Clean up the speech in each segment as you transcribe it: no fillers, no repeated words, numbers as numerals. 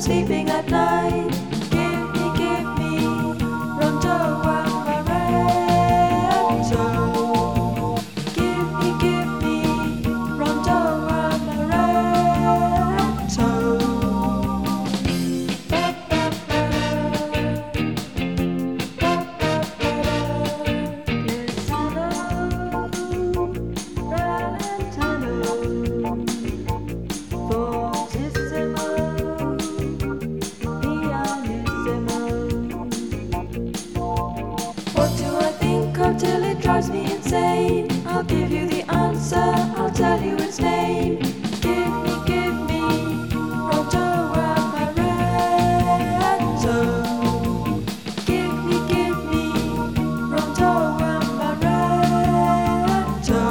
sleeping at night. Give me Rondo Amaretto. Give me Rondo Amaretto. Till it drives me insane. I'll give you the answer, I'll tell you its name. Give me Rondo Amaretto. Give me Rondo Amaretto.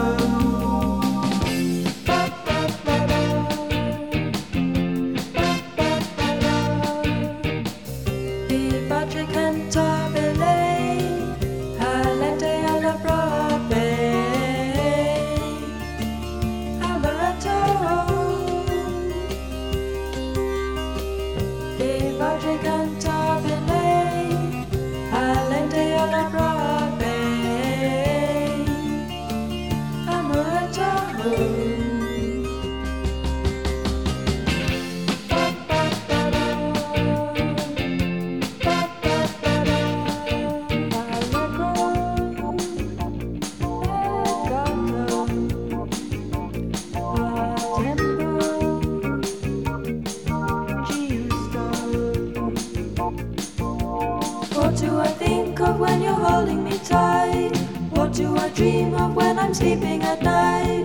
Vivace cantabile. What do I think of when you're holding me tight? What do I dream of when I'm sleeping at night?